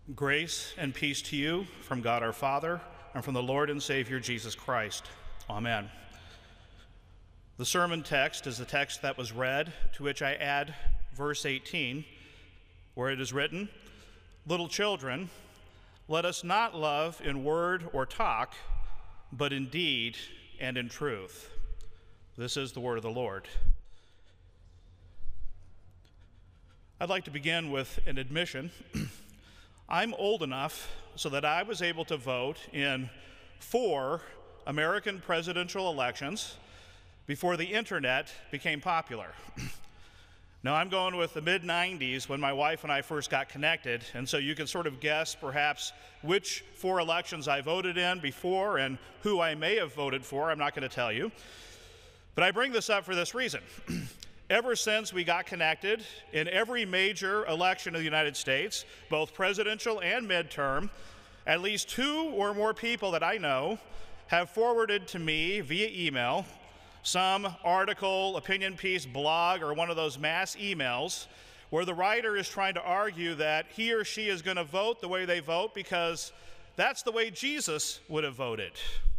Grace and peace to you from God our Father and from the Lord and Savior Jesus Christ. Amen. The sermon text is the text that was read, to which I add verse 18, where it is written, "Little children, let us not love in word or talk, but in deed and in truth." This is the word of the Lord. I'd like to begin with an admission. I'm old enough so that I was able to vote in 4 American presidential elections before the internet became popular. Now, I'm going with the mid-90s when my wife and I first got connected, and so you can sort of guess perhaps which 4 elections I voted in before and who I may have voted for. I'm not going to tell you. But I bring this up for this reason. Ever since we got connected, in every major election of the United States, both presidential and midterm, at least 2 or more people that I know have forwarded to me via email some article, opinion piece, blog, or one of those mass emails where the writer is trying to argue that he or she is going to vote the way they vote because that's the way Jesus would have voted.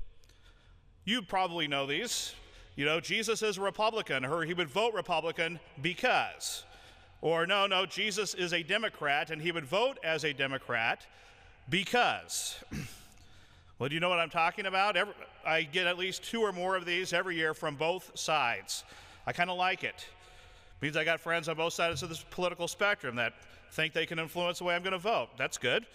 You probably know these. You know, Jesus is a Republican, or he would vote Republican because. Or no, Jesus is a Democrat, and he would vote as a Democrat because. Well, do you know what I'm talking about? I get at least 2 or more of these every year from both sides. I kind of like it. It means I got friends on both sides of this political spectrum that think they can influence the way I'm going to vote. That's good.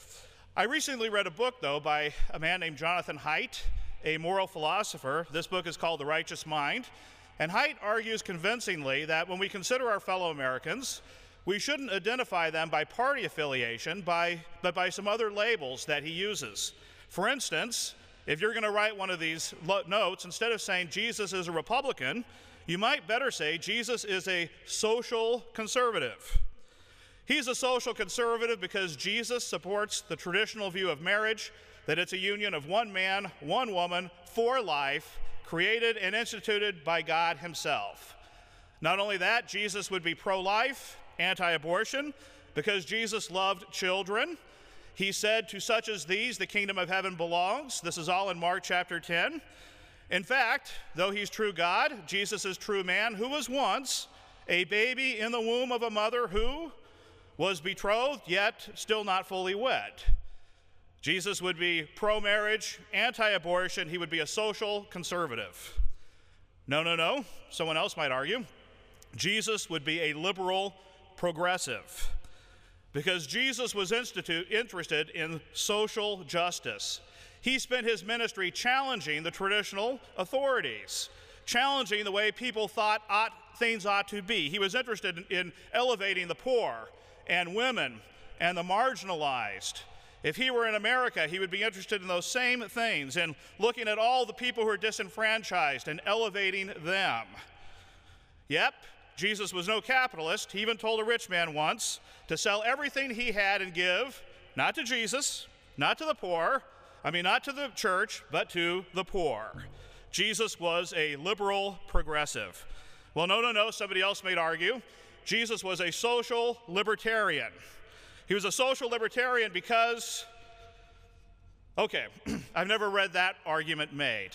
I recently read a book, though, by a man named Jonathan Haidt, a moral philosopher. This book is called The Righteous Mind, and Haidt argues convincingly that when we consider our fellow Americans, we shouldn't identify them by party affiliation, but by some other labels that he uses. For instance, if you're going to write one of these notes, instead of saying Jesus is a Republican, you might better say Jesus is a social conservative. He's a social conservative because Jesus supports the traditional view of marriage, that it's a union of one man, one woman, for life, created and instituted by God himself. Not only that, Jesus would be pro-life, anti-abortion, because Jesus loved children. He said, "To such as these, the kingdom of heaven belongs." This is all in Mark chapter 10. In fact, though he's true God, Jesus is true man, who was once a baby in the womb of a mother who was betrothed, yet still not fully wed. Jesus would be pro-marriage, anti-abortion. He would be a social conservative. No. Someone else might argue. Jesus would be a liberal progressive because Jesus was interested in social justice. He spent his ministry challenging the traditional authorities, challenging the way people thought things ought to be. He was interested in elevating the poor and women and the marginalized. If he were in America, he would be interested in those same things and looking at all the people who are disenfranchised and elevating them. Yep, Jesus was no capitalist. He even told a rich man once to sell everything he had and give, not to Jesus, not to the poor, not to the church, but to the poor. Jesus was a liberal progressive. Well, no, somebody else might argue. Jesus was a social libertarian. He was a social libertarian because, I've never read that argument made.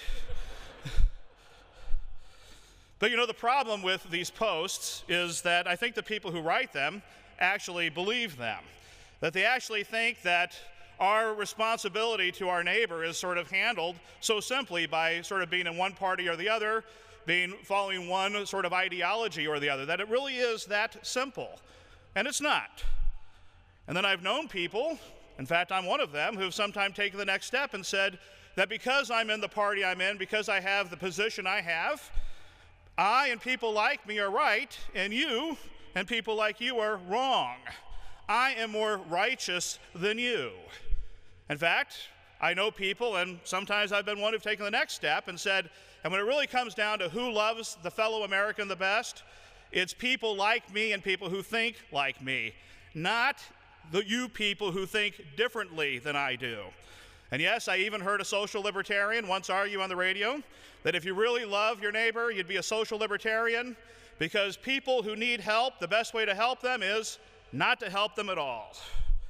But the problem with these posts is that I think the people who write them actually believe them. That they actually think that our responsibility to our neighbor is sort of handled so simply by sort of being in one party or the other, following one sort of ideology or the other, that it really is that simple. And it's not. And then I've known people, in fact, I'm one of them, who have sometimes taken the next step and said that because I'm in the party I'm in, because I have the position I have, I and people like me are right, and you and people like you are wrong. I am more righteous than you. In fact, I know people, and sometimes I've been one who've taken the next step and said, and when it really comes down to who loves the fellow American the best, it's people like me and people who think like me, not you people who think differently than I do. And yes, I even heard a social libertarian once argue on the radio that if you really love your neighbor, you'd be a social libertarian because people who need help, the best way to help them is not to help them at all.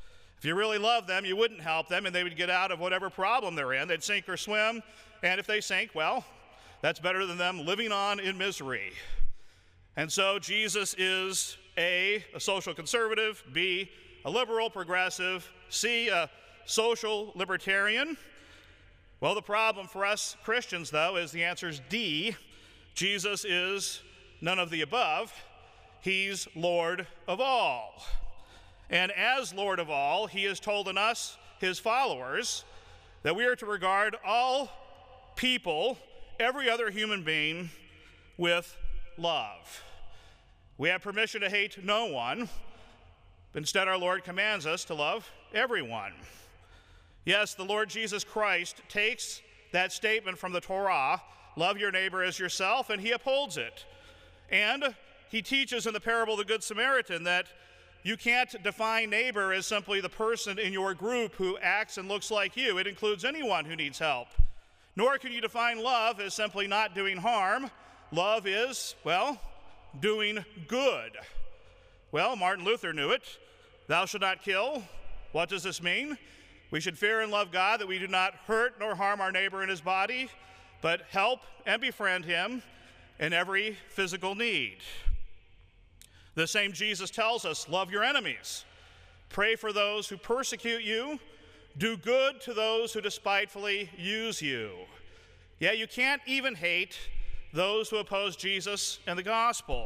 If you really love them, you wouldn't help them, and they would get out of whatever problem they're in. They'd sink or swim, and if they sink, well, that's better than them living on in misery. And so Jesus is A, a social conservative, B, a liberal progressive, C, a social libertarian. Well, the problem for us Christians, though, is the answer is D. Jesus is none of the above. He's Lord of all. And as Lord of all, he has told in us, his followers, that we are to regard all people, every other human being, with love. We have permission to hate no one. Instead, our Lord commands us to love everyone. Yes, the Lord Jesus Christ takes that statement from the Torah, love your neighbor as yourself, and he upholds it. And he teaches in the parable of the Good Samaritan that you can't define neighbor as simply the person in your group who acts and looks like you. It includes anyone who needs help. Nor can you define love as simply not doing harm. Love is, well, doing good. Well, Martin Luther knew it. Thou shalt not kill. What does this mean? We should fear and love God, that we do not hurt nor harm our neighbor in his body, but help and befriend him in every physical need. The same Jesus tells us, love your enemies. Pray for those who persecute you. Do good to those who despitefully use you. Yeah, you can't even hate those who oppose Jesus and the gospel.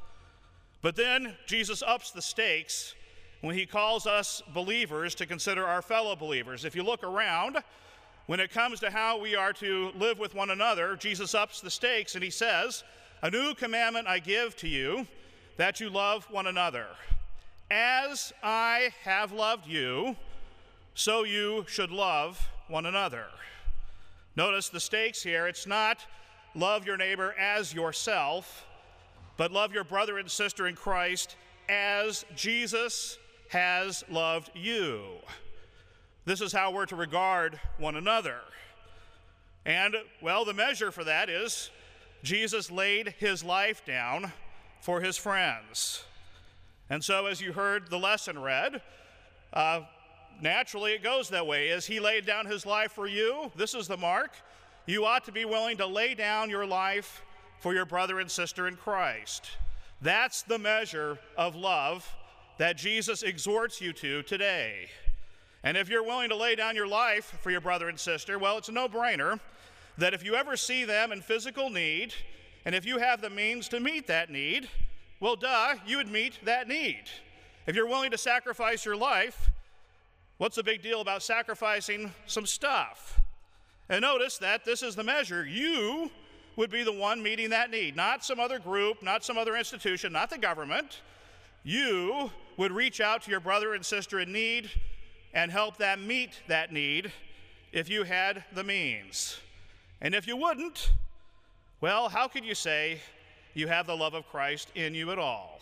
But then Jesus ups the stakes when he calls us believers to consider our fellow believers. If you look around, when it comes to how we are to live with one another, Jesus ups the stakes and he says, a new commandment I give to you, that you love one another. As I have loved you, so you should love one another. Notice the stakes here. It's not love your neighbor as yourself, but love your brother and sister in Christ as Jesus has loved you. This is how we're to regard one another. And, well, the measure for that is Jesus laid his life down for his friends. And so as you heard the lesson read, naturally it goes that way. As he laid down his life for you, this is the mark. You ought to be willing to lay down your life for your brother and sister in Christ. That's the measure of love that Jesus exhorts you to today. And if you're willing to lay down your life for your brother and sister, well, it's a no-brainer that if you ever see them in physical need, and if you have the means to meet that need, well, you would meet that need. If you're willing to sacrifice your life, what's the big deal about sacrificing some stuff? And notice that this is the measure. You would be the one meeting that need, not some other group, not some other institution, not the government. You would reach out to your brother and sister in need and help them meet that need if you had the means. And if you wouldn't, well, how could you say you have the love of Christ in you at all?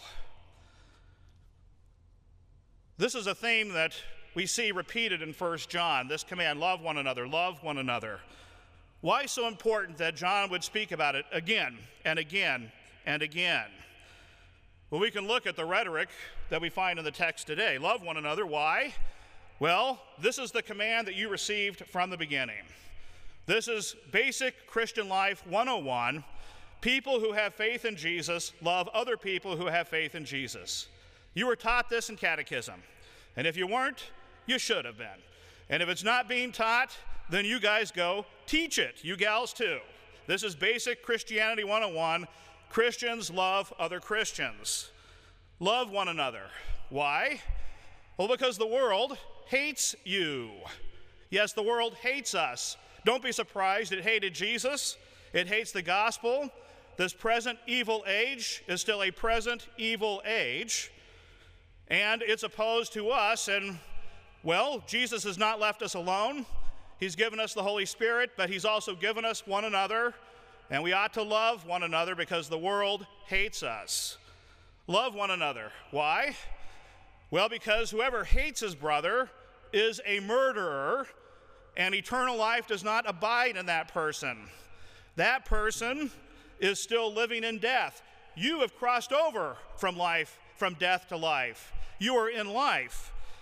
This is a theme that we see repeated in 1 John, this command, love one another, love one another. Why so important that John would speak about it again and again and again? Well, we can look at the rhetoric that we find in the text today. Love one another. Why? Well, this is the command that you received from the beginning. This is basic Christian life 101. People who have faith in Jesus love other people who have faith in Jesus. You were taught this in catechism. And if you weren't, you should have been. And if it's not being taught, then you guys go teach it. You gals too. This is basic Christianity 101. Christians love other Christians. Love one another. Why? Well, because the world hates you. Yes, the world hates us. Don't be surprised. It hated Jesus. It hates the gospel. This present evil age is still a present evil age. And it's opposed to us. And, well, Jesus has not left us alone. He's given us the Holy Spirit, but he's also given us one another. And we ought to love one another because the world hates us. Love one another. Why? Well, because whoever hates his brother is a murderer, and eternal life does not abide in that person. That person is still living in death. You have crossed over from life, from death to life. You are in life.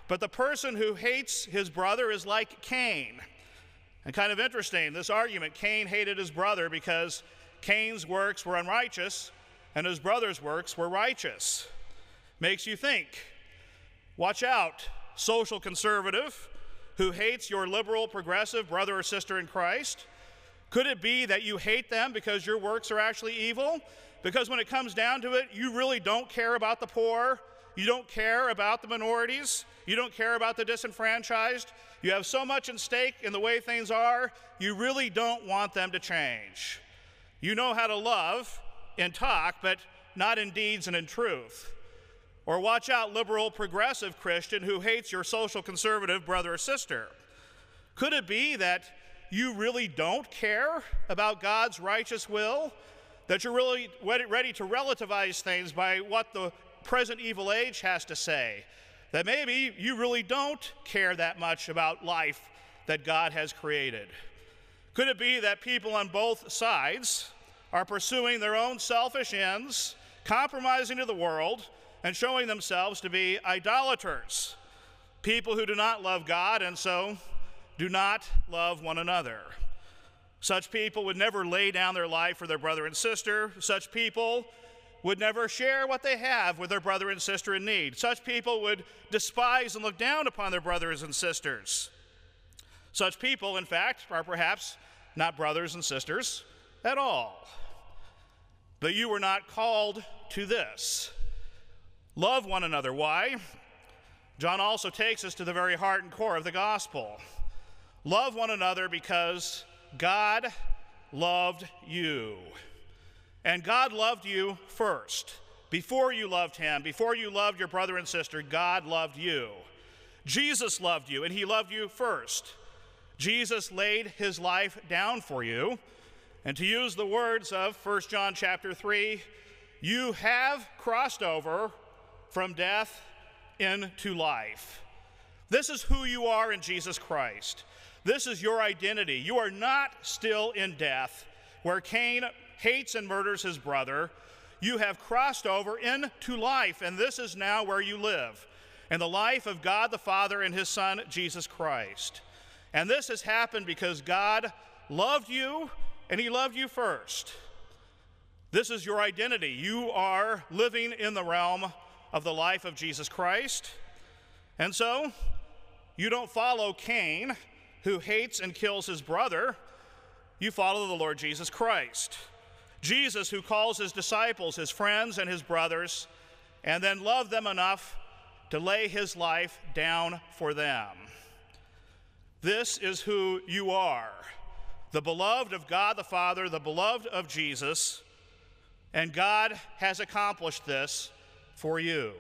But the person who hates his brother is like Cain. And kind of interesting, this argument, Cain hated his brother because Cain's works were unrighteous and his brother's works were righteous. Makes you think. Watch out, social conservative who hates your liberal progressive brother or sister in Christ. Could it be that you hate them because your works are actually evil? Because when it comes down to it, you really don't care about the poor. You don't care about the minorities. You don't care about the disenfranchised. You have so much at stake in the way things are, you really don't want them to change. You know how to love in talk, but not in deeds and in truth. Or watch out, liberal progressive Christian who hates your social conservative brother or sister. Could it be that you really don't care about God's righteous will? That you're really ready to relativize things by what the present evil age has to say? That maybe you really don't care that much about life that God has created? Could it be that people on both sides are pursuing their own selfish ends, compromising to the world, and showing themselves to be idolaters, people who do not love God and so do not love one another? Such people would never lay down their life for their brother and sister. Such people would never share what they have with their brother and sister in need. Such people would despise and look down upon their brothers and sisters. Such people, in fact, are perhaps not brothers and sisters at all. But you were not called to this. Love one another. Why? John also takes us to the very heart and core of the gospel. Love one another because God loved you. And God loved you first. Before you loved him, before you loved your brother and sister, God loved you. Jesus loved you, and he loved you first. Jesus laid his life down for you. And to use the words of 1 John chapter 3, you have crossed over from death into life. This is who you are in Jesus Christ. This is your identity. You are not still in death, where Cain hates and murders his brother. You have crossed over into life, and this is now where you live, in the life of God the Father and his Son, Jesus Christ. And this has happened because God loved you, and he loved you first. This is your identity. You are living in the realm of the life of Jesus Christ. And so, you don't follow Cain, who hates and kills his brother. You follow the Lord Jesus Christ. Jesus, who calls his disciples his friends and his brothers, and then loved them enough to lay his life down for them. This is who you are, the beloved of God the Father, the beloved of Jesus, and God has accomplished this for you.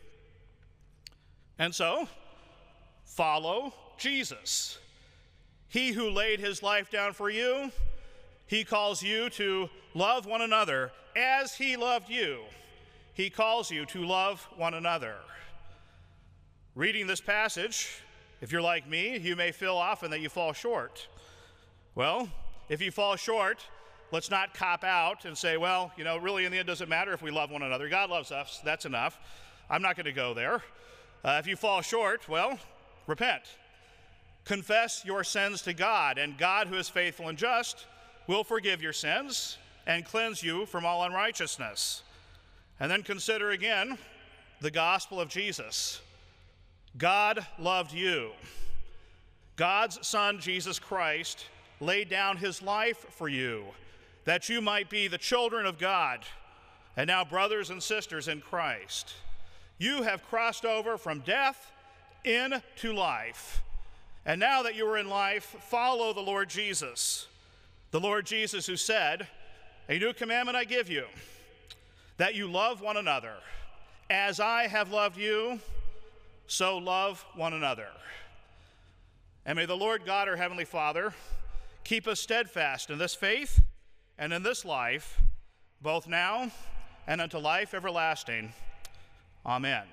And so, follow Jesus. He who laid his life down for you, he calls you to love one another as he loved you. He calls you to love one another. Reading this passage, if you're like me, you may feel often that you fall short. Well, if you fall short, let's not cop out and say, well, really in the end it doesn't matter if we love one another. God loves us, that's enough. I'm not going to go there. If you fall short, well, repent. Confess your sins to God, and God, who is faithful and just, will forgive your sins and cleanse you from all unrighteousness. And then consider again the gospel of Jesus. God loved you. God's Son, Jesus Christ, laid down his life for you, that you might be the children of God, and now brothers and sisters in Christ. You have crossed over from death into life. And now that you are in life, follow the Lord Jesus. The Lord Jesus who said, "A new commandment I give you, that you love one another. As I have loved you, so love one another." And may the Lord God, our Heavenly Father, keep us steadfast in this faith and in this life, both now and unto life everlasting. Amen.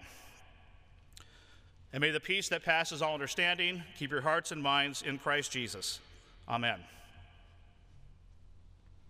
And may the peace that passes all understanding keep your hearts and minds in Christ Jesus. Amen.